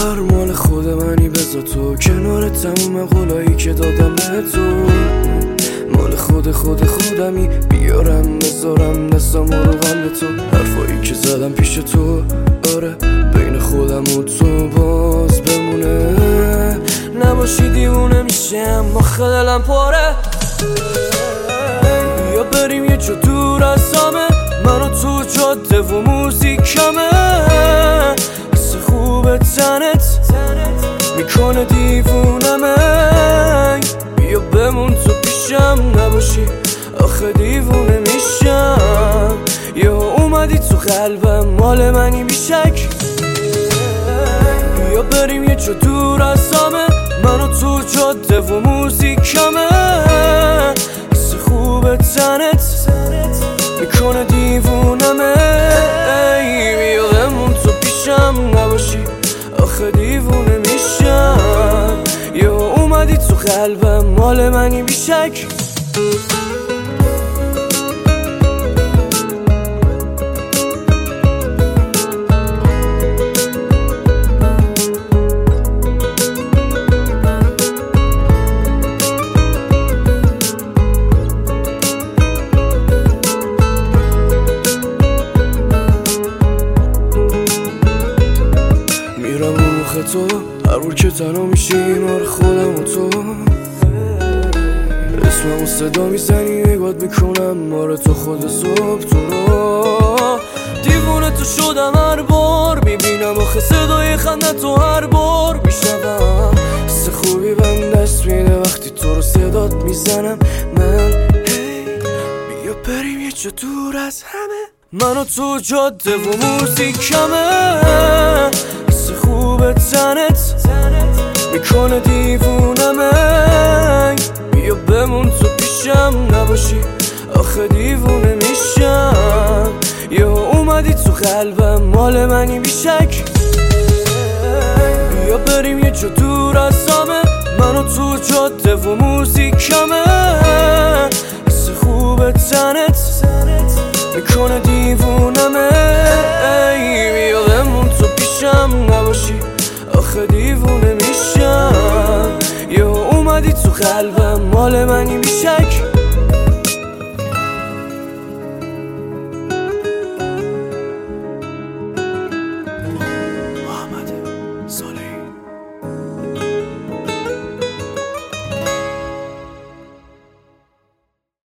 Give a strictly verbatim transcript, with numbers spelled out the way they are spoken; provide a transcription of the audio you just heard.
هر مال خود منی بذار تو کنار تموم قولایی که دادم به تو. مال خود خود خودمی بیارم بذارم دستم رو قلب تو. حرفایی که زدم پیش تو آره بین خودم و تو باز بمونه. نباشی دیوونه میشم آخه دلم پاره. یا بریم یه جا دور از همه من و تو جاده و موزیکمه. حس خوب تنت میکنه دیوونمه. بیا بمون تو پیشم نباشی آخه دیوونه میشم. یا اومدی تو قلبم مال منی بیشک. بیا بریم یه جا دور از همه من و تو جاده و موزیکمه. حس خوب تنت میکنه دیوونمه. بیا بمون تو پیشم نباشی آخه دیوونه میشم. یا اومدی تو قلبم مال منی بیشک. میرم رو مخ تو هر بار که تنها میشیم آره خودم و تو. اسممو صدا میزنی نگات میکنم آره تو خود صبح تو رو. دیوونه تو شدم هر بار میبینم آخه صدای خنده تو هر بار میشنوم. حس خوبی بهم دست میده وقتی تو رو صدات میزنم من. بیا بریم یه جا دور از همه من و تو جاده و موزیکمه. حس خوب تنت میکنه دیوونمه. بیا بمون تو پیشم نباشی آخه دیوونه میشم. یا اومدی تو قلبم مال منی بیشک. بیا بریم یه جا دور از همه من و تو جاده و موزیکمه. حس خوب تنت میکنه دیوونمه. بیا بمون تو پیشم نباشی آخه دیوونه میشم. یا اومدی تو قلبم مال منی بیشک.